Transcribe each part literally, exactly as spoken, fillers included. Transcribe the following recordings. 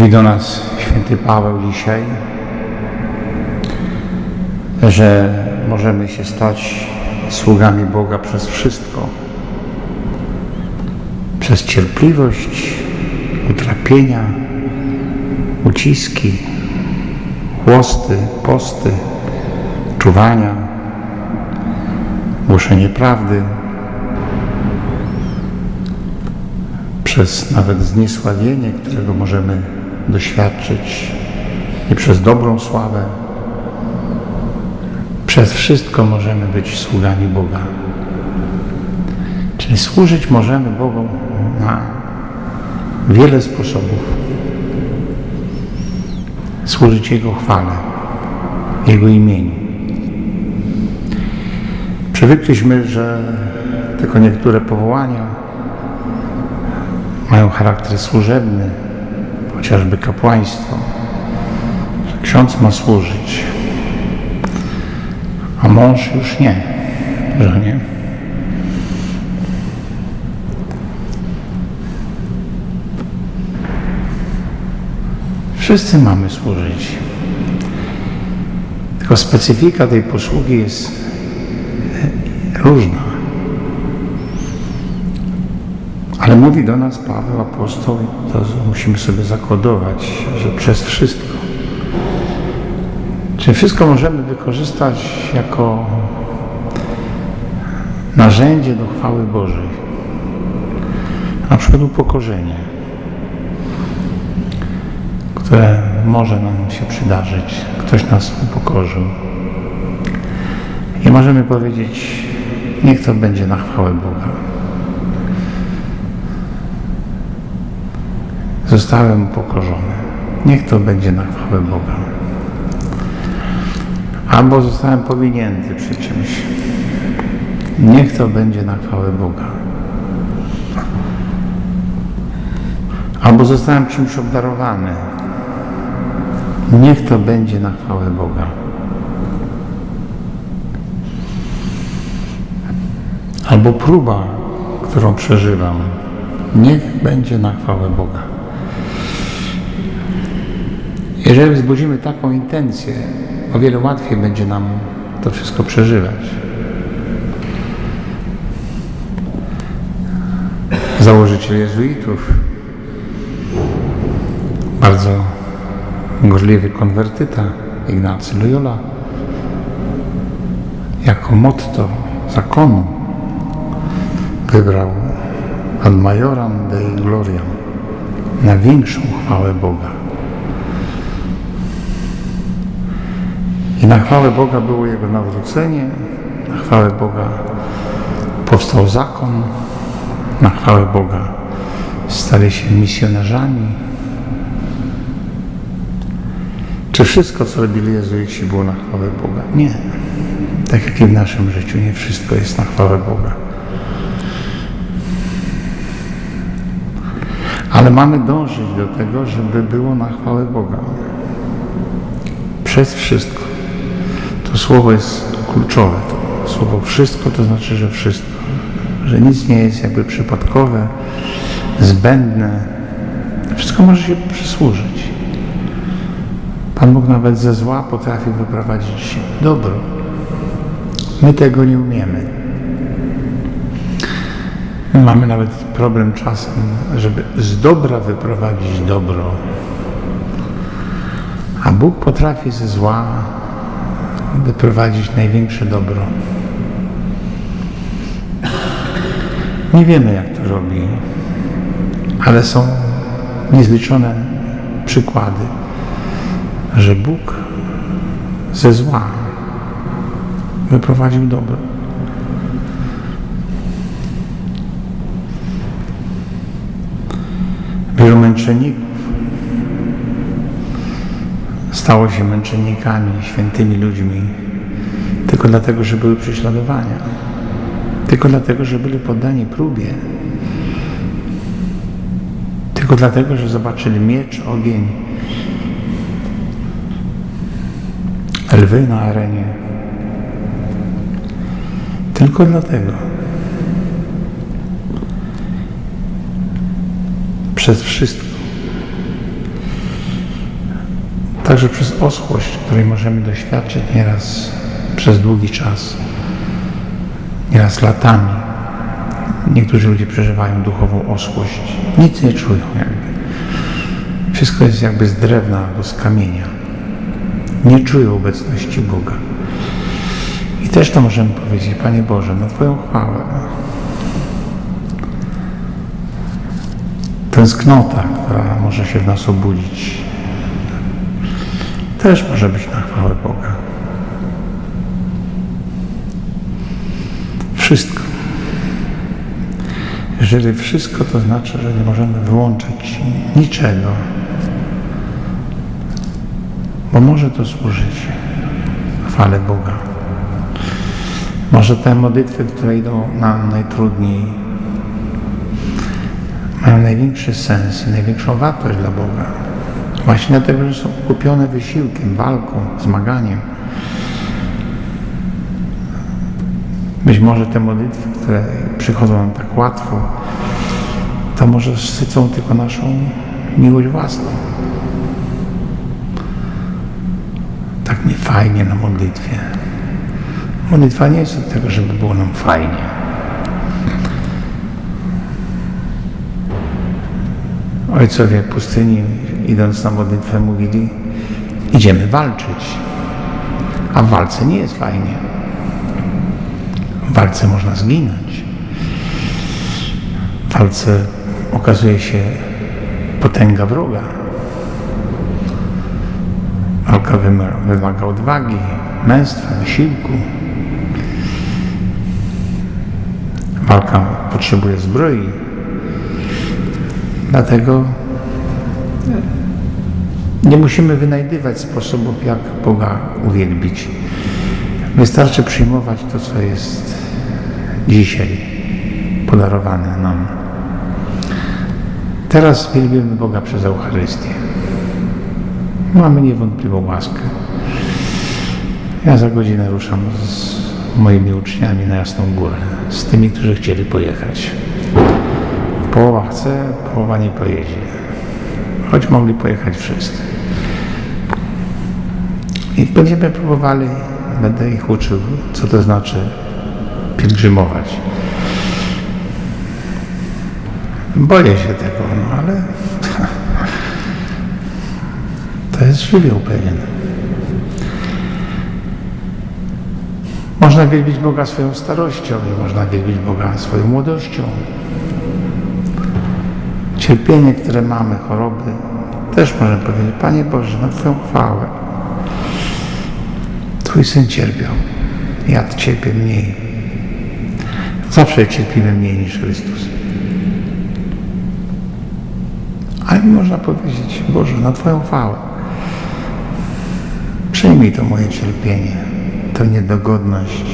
Mówi do nas święty Paweł dzisiaj, że możemy się stać sługami Boga przez wszystko. Przez cierpliwość, utrapienia, uciski, chłosty, posty, czuwania, głoszenie prawdy, przez nawet zniesławienie, którego możemy doświadczyć, i przez dobrą sławę. Przez wszystko możemy być sługami Boga. Czyli służyć możemy Bogu na wiele sposobów. Służyć Jego chwale, Jego imieniu. Przywykliśmy, że tylko niektóre powołania mają charakter służebny, chociażby kapłaństwo, że ksiądz ma służyć, a mąż już nie, że nie. Wszyscy mamy służyć. Tylko specyfika tej posługi jest różna. Ale mówi do nas Paweł apostoł, i to musimy sobie zakodować, że przez wszystko. Czyli wszystko możemy wykorzystać jako narzędzie do chwały Bożej. Na przykład upokorzenie, które może nam się przydarzyć. Ktoś nas upokorzył. I możemy powiedzieć, niech to będzie na chwałę Boga. Zostałem upokorzony. Niech to będzie na chwałę Boga. Albo zostałem powinięty przy czymś. Niech to będzie na chwałę Boga. Albo zostałem czymś obdarowany. Niech to będzie na chwałę Boga. Albo próba, którą przeżywam. Niech będzie na chwałę Boga. Jeżeli wzbudzimy taką intencję, o wiele łatwiej będzie nam to wszystko przeżywać. Założyciel jezuitów, bardzo gorliwy konwertyta, Ignacy Loyola, jako motto zakonu wybrał ad majorem Dei gloriam, na większą chwałę Boga. I na chwałę Boga było jego nawrócenie, na chwałę Boga powstał zakon, na chwałę Boga stali się misjonarzami. Czy wszystko, co robili jezuici, było na chwałę Boga? Nie. Tak jak i w naszym życiu, nie wszystko jest na chwałę Boga. Ale mamy dążyć do tego, żeby było na chwałę Boga. Przez wszystko. To słowo jest kluczowe. To słowo wszystko to znaczy, że wszystko. Że nic nie jest jakby przypadkowe, zbędne. Wszystko może się przysłużyć. Pan Bóg nawet ze zła potrafi wyprowadzić dobro. My tego nie umiemy. Mamy nawet problem czasem, żeby z dobra wyprowadzić dobro. A Bóg potrafi ze zła wyprowadzić największe dobro. Nie wiemy, jak to robi, ale są niezliczone przykłady, że Bóg ze zła wyprowadził dobro. Wielu męczenników stało się męczennikami, świętymi ludźmi, tylko dlatego, że były prześladowania, tylko dlatego, że byli poddani próbie, tylko dlatego, że zobaczyli miecz, ogień, lwy na arenie. Tylko dlatego. Przez wszystko. także przez oschłość, której możemy doświadczyć nieraz przez długi czas, nieraz latami. Niektórzy ludzie przeżywają duchową oschłość. Nic nie czują jakby. Wszystko jest jakby z drewna albo z kamienia. Nie czują obecności Boga. I też to możemy powiedzieć: Panie Boże, na Twoją chwałę. Tęsknota, która może się w nas obudzić, też może być na chwałę Boga. Wszystko. Jeżeli wszystko, to znaczy, że nie możemy wyłączyć niczego, bo może to służyć chwale Boga. Może te modlitwy, które idą nam najtrudniej, mają największy sens i największą wartość dla Boga. Właśnie dlatego, że są kupione wysiłkiem, walką, zmaganiem. Być może te modlitwy, które przychodzą nam tak łatwo, to może sycą tylko naszą miłość własną. Tak mi fajnie na modlitwie. Modlitwa nie jest od tego, żeby było nam fajnie. Ojcowie pustyni, idąc na modlitwę, mówili: idziemy walczyć. A w walce nie jest fajnie. W walce można zginąć. W walce okazuje się potęga wroga. Walka wymaga odwagi, męstwa, wysiłku. Walka potrzebuje zbroi. Dlatego nie musimy wynajdywać sposobów, jak Boga uwielbić. Wystarczy przyjmować to, co jest dzisiaj podarowane nam. Teraz wielbimy Boga przez Eucharystię. Mamy niewątpliwą łaskę. Ja za godzinę ruszam z moimi uczniami na Jasną Górę, z tymi, którzy chcieli pojechać. Połowa chce, połowa nie pojedzie. Choć mogli pojechać wszyscy. I będziemy próbowali, będę ich uczył, co to znaczy pielgrzymować. Boję się tego, no ale to jest żywioł pewien. Można wielbić Boga swoją starością i można wielbić Boga swoją młodością. Cierpienie, które mamy, choroby, też możemy powiedzieć: Panie Boże, na Twoją chwałę. Twój Syn cierpiał, ja cierpię mniej. Zawsze cierpimy mniej niż Chrystus. Ale można powiedzieć: Boże, na Twoją chwałę. Przyjmij to moje cierpienie, tę niedogodność,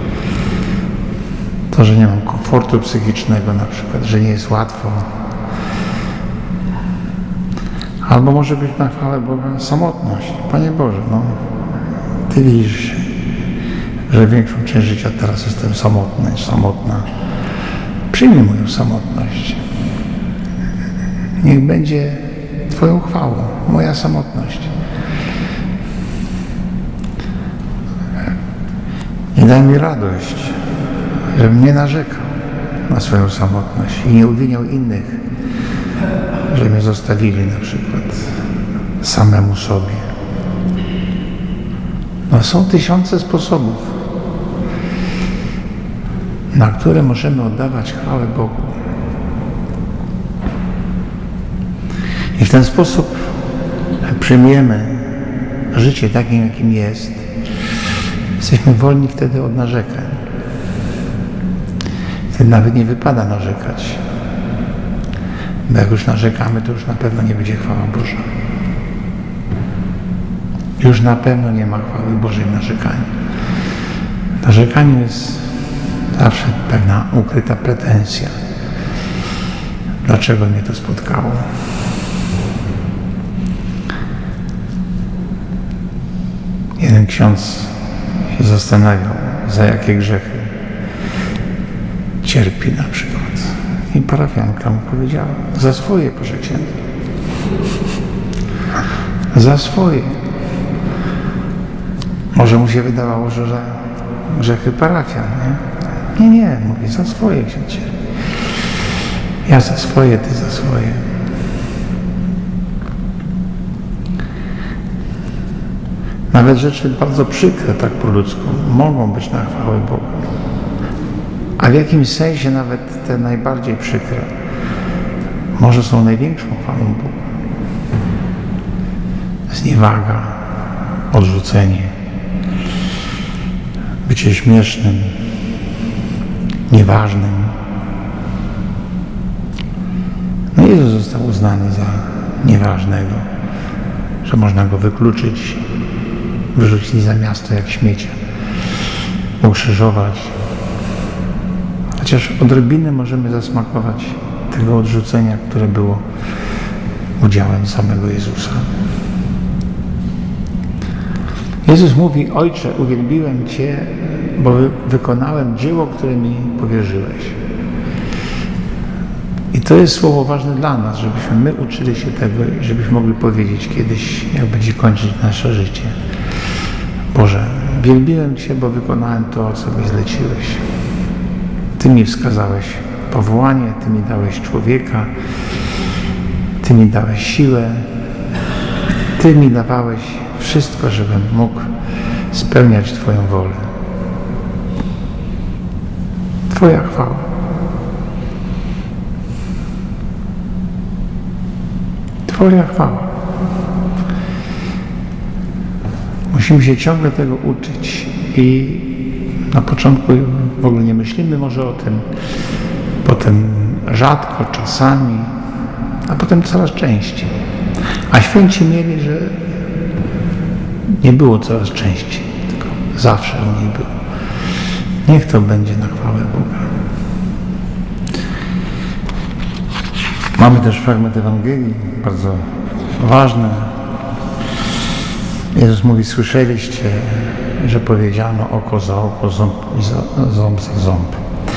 to, że nie mam komfortu psychicznego na przykład, że nie jest łatwo. Albo może być na chwałę Boga samotność. Panie Boże, no Ty widzisz, że większą część życia teraz jestem samotny, samotna. Przyjmij moją samotność. Niech będzie Twoją chwałą, moja samotność. I daj mi radość, żebym nie narzekał na swoją samotność i nie obwiniał innych, że mnie zostawili na przykład samemu sobie. No, są tysiące sposobów, na które możemy oddawać chwałę Bogu. I w ten sposób przyjmujemy życie takim, jakim jest. Jesteśmy wolni wtedy od narzekań. Wtedy nawet nie wypada narzekać. Bo jak już narzekamy, to już na pewno nie będzie chwała Boża. Już na pewno nie ma chwały Bożej w narzekaniu. Narzekanie jest zawsze pewna ukryta pretensja. Dlaczego mnie to spotkało? Jeden ksiądz się zastanawiał, za jakie grzechy cierpi na przykład. I parafianka mu powiedziała: za swoje, proszę księdza. Za swoje. Może mu się wydawało, że za grzechy parafian, nie? Nie, nie, mówi, za swoje ksiądz. Ja za swoje, ty za swoje. Nawet rzeczy bardzo przykre, tak po ludzku, mogą być na chwałę Boga. A w jakimś sensie nawet te najbardziej przykre może są największą chwałą Boga. Zniewaga, odrzucenie, bycie śmiesznym, nieważnym. No Jezus został uznany za nieważnego, że można go wykluczyć, wyrzucić za miasto jak śmiecia, ukrzyżować. Chociaż odrobinę możemy zasmakować tego odrzucenia, które było udziałem samego Jezusa. Jezus mówi: Ojcze, uwielbiłem Cię, bo wykonałem dzieło, które mi powierzyłeś. I to jest słowo ważne dla nas, żebyśmy my uczyli się tego i żebyśmy mogli powiedzieć kiedyś, jak będzie kończyć nasze życie: Boże, wielbiłem Cię, bo wykonałem to, co mi zleciłeś. Ty mi wskazałeś powołanie, Ty mi dałeś człowieka, Ty mi dałeś siłę, Ty mi dawałeś wszystko, żebym mógł spełniać Twoją wolę. Twoja chwała. Twoja chwała. Musimy się ciągle tego uczyć i na początku w ogóle nie myślimy może o tym, potem rzadko, czasami, a potem coraz częściej. A święci mieli, że nie było coraz częściej, tylko zawsze u nich było. Niech to będzie na chwałę Boga. Mamy też fragment Ewangelii, bardzo ważny. Jezus mówi: słyszeliście, że powiedziano oko za oko, ząb za, ząb za ząb.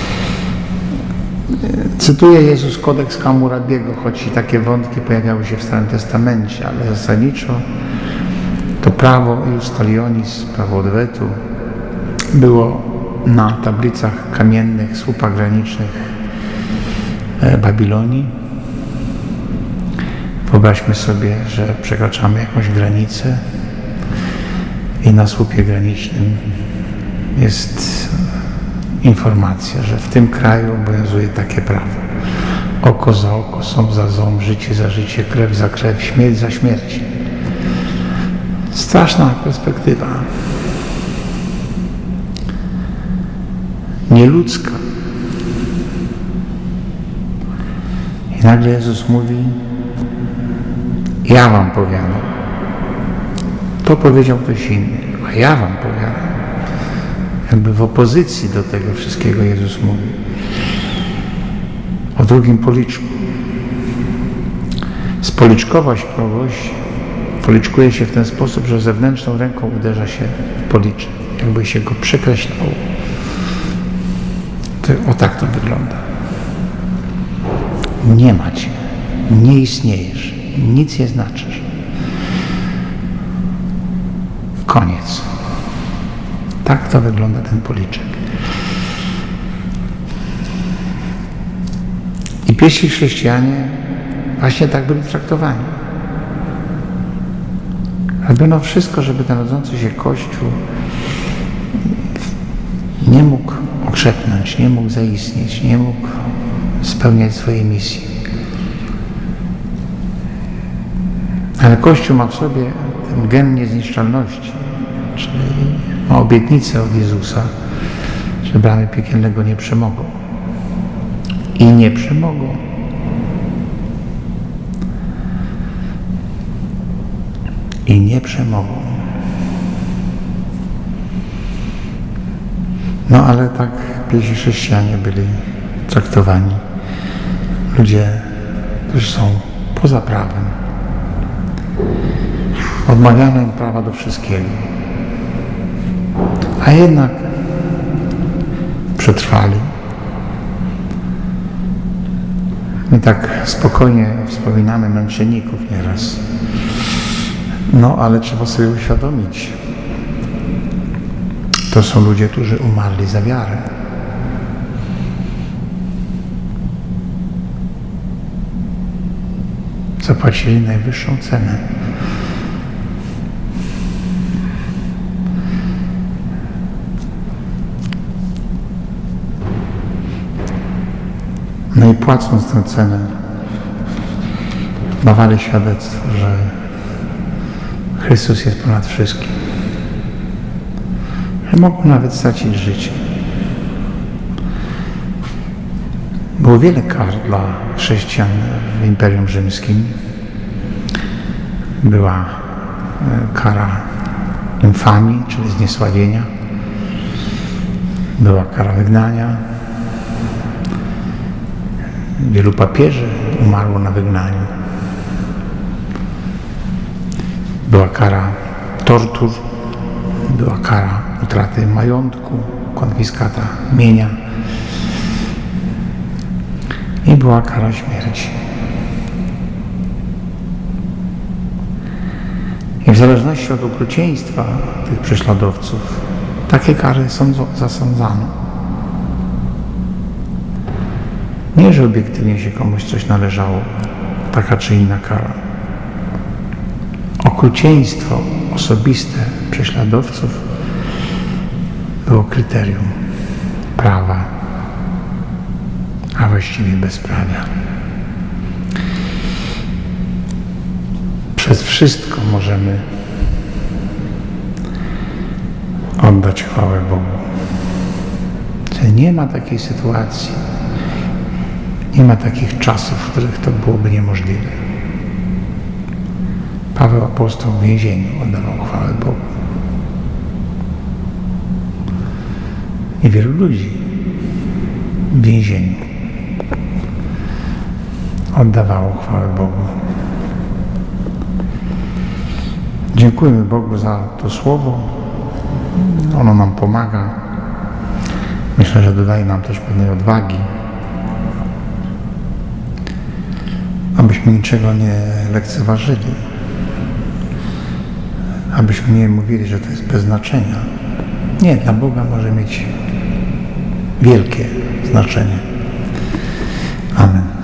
Cytuje Jezus kodeks Hammurabiego, choć i takie wątki pojawiały się w Starym Testamencie, ale zasadniczo to prawo ius talionis, prawo odwetu, było na tablicach kamiennych, słupach granicznych Babilonii. Wyobraźmy sobie, że przekraczamy jakąś granicę i na słupie granicznym jest informacja, że w tym kraju obowiązuje takie prawo. Oko za oko, ząb za ząb, życie za życie, krew za krew, śmierć za śmierć. Straszna perspektywa. Nieludzka. I nagle Jezus mówi: ja wam powiadam. To powiedział ktoś inny, a ja wam powiadam. Jakby w opozycji do tego wszystkiego Jezus mówi. O drugim policzku. Spoliczkować kogoś policzkuje się w ten sposób, że zewnętrzną ręką uderza się w policzek, jakby się go przekreślało. To, o tak to wygląda. Nie ma cię, nie istniejesz, nic nie znaczysz. Koniec. Tak to wygląda ten policzek. I pierwsi chrześcijanie właśnie tak byli traktowani. Robiono wszystko, żeby ten rodzący się Kościół nie mógł okrzepnąć, nie mógł zaistnieć, nie mógł spełniać swojej misji. Ale Kościół ma w sobie ten gen niezniszczalności, czyli ma obietnicę od Jezusa, że bramy piekielnego nie przemogą. I nie przemogą. I nie przemogą. No ale tak pierwsi chrześcijanie byli traktowani. Ludzie, którzy są poza prawem. Odmawiano im prawa do wszystkiego. A jednak przetrwali. My tak spokojnie wspominamy męczenników nieraz. No ale trzeba sobie uświadomić, To są ludzie, którzy umarli za wiarę. Zapłacili najwyższą cenę. No i płacąc tę cenę, dawali świadectwo, że Chrystus jest ponad wszystkim. Że mogą nawet stracić życie. Było wiele kar dla chrześcijan w Imperium Rzymskim. Była kara infamii, czyli zniesławienia. Była kara wygnania. Wielu papieży umarło na wygnaniu. Była kara tortur, była kara utraty majątku, konfiskata mienia i była kara śmierci. I w zależności od okrucieństwa tych prześladowców takie kary zasądzano. Nie, że obiektywnie się komuś coś należało, taka czy inna kara. Okrucieństwo osobiste prześladowców było kryterium prawa, a właściwie bezprawia. Przez wszystko możemy oddać chwałę Bogu. Że nie ma takiej sytuacji, nie ma takich czasów, w których to byłoby niemożliwe. Paweł apostoł w więzieniu oddawał chwałę Bogu. I wielu ludzi w więzieniu oddawało chwałę Bogu. Dziękujemy Bogu za to słowo. Ono nam pomaga. Myślę, że dodaje nam też pewnej odwagi, abyśmy niczego nie lekceważyli, abyśmy nie mówili, że to jest bez znaczenia. Nie, dla Boga może mieć wielkie znaczenie. Amen.